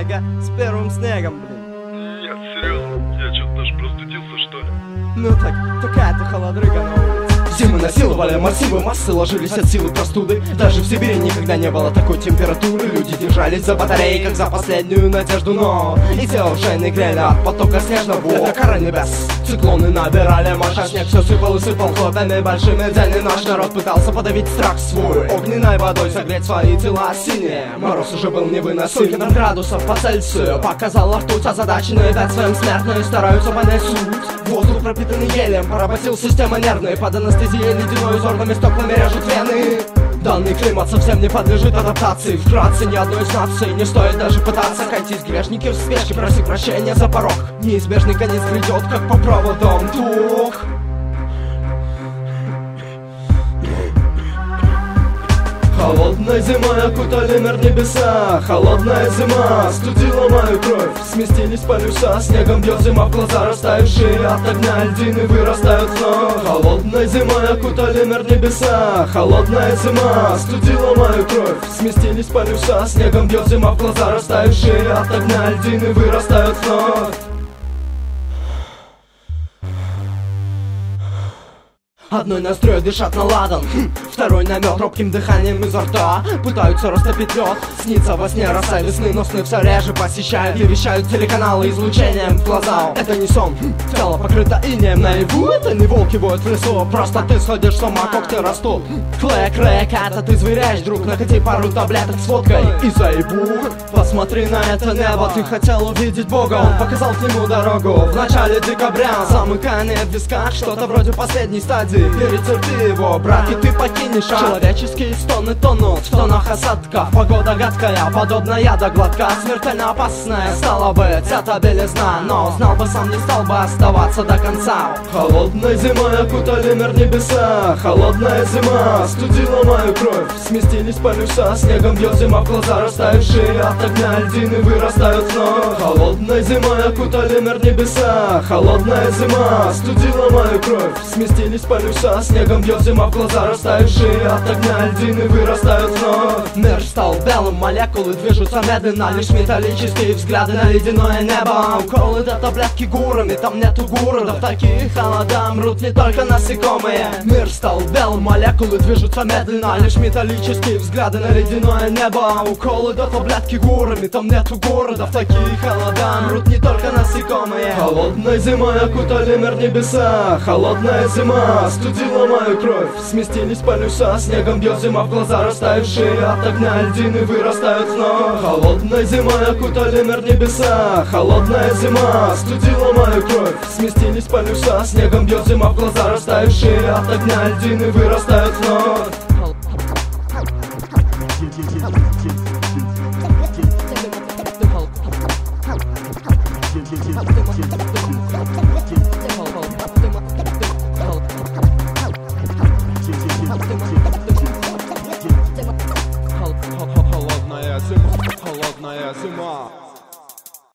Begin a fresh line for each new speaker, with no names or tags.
Ага, с первым снегом, блин.
Нет, серьезно, я что-то даже простудился, что ли?
Ну так, такая-то холодрыга на улице.
Зимы насиловали массивы, массы ложились от силы простуды. Даже в Сибири никогда не было такой температуры. Люди держались за батареи, как за последнюю надежду. Но и те уже не грели от потока снежного. Это кара небес, циклоны набирали мощь, а снег все сыпал и сыпал хлопьями большими. День и ночь народ пытался подавить страх свой, огненной водой согреть свои тела синие. Мороз уже был невыносим, градусов по Цельсию показала ртуть. Озадаченные дать своим смертные стараются понять суть. Воздух пропитанный елем, поработил системы нервные. Под анестезией ледяной зорными стеклами режут вены. Данный климат совсем не подлежит адаптации. Вкратце, ни одной из наций не стоит даже пытаться. Катись, грешники, в спешке, проси прощения за порог. Неизбежный конец грядет, как по проводам ток. Холодная зима окутали мир небеса. Холодная зима студила мою кровь. Сместились полюса, снегом бьет зима в глаза. Растаявшие от огня льдины вырастают вновь. Холодная зима окутали мир небеса. Холодная зима студила мою кровь. Сместились полюса, снегом бьет зима в глаза. Растаявшие от огня льдины вырастают вновь. Одной ноздрёй дышат на ладан, второй намёк робким дыханием изо рта. Пытаются растопить лёд, снится во сне роса весны. Но сны все реже посещают и вещают телеканалы излучением в глаза. Это не сон, тело покрыто инеем наяву. Это не волки воют в лесу, просто ты сходишь с ума, когти растут. Клэк-рэк, это ты зверяешь, друг. Накати пару таблеток с водкой и заебу. Посмотри на это небо, ты хотел увидеть Бога. Он показал к нему дорогу в начале декабря. Замыкание в висках, что-то вроде последней стадии. Перетерпи его, брат, и ты покинешь. Человеческие стоны тонут в тонах осадка. Погода гадкая, подобная до глотка. Смертельно опасная стала быть эта белизна. Но знал бы сам, не стал бы оставаться до конца. Холодной зимой окутали мир небеса. Холодная зима студила мою кровь. Сместились полюса, снегом бьет зима в глаза. Растаявшие от огня льдины вырастают вновь. Холодной зимой окутали мир небеса. Холодная зима студила мою кровь. Сместились полюса, снегом бьет зима в глаза. Растаявшие от огня льдины вырастают вновь. Мир стал белым, молекулы движутся медленно. Лишь металлические взгляды на ледяное небо. Уколы до таблетки гурами, там нету города. В такие холода мрут не только насекомые. Мир стал белым, молекулы движутся медленно. Лишь металлические взгляды на ледяное небо. Уколы до таблетки гурами, там нету города. В такие холода мрут не только насекомые. Холодной зимой окутали мир небеса. Холодная зима студила мою кровь. Сместились полюса, снегом бьет зима в глаза. Растаявшие от огня льдины вырастают вновь. Холодной зимой окутали мир небеса. Холодная зима студила мою кровь. Сместились полюса, снегом бьет зима в глаза. Растаявшие от огня льдины вырастают вновь.
Ты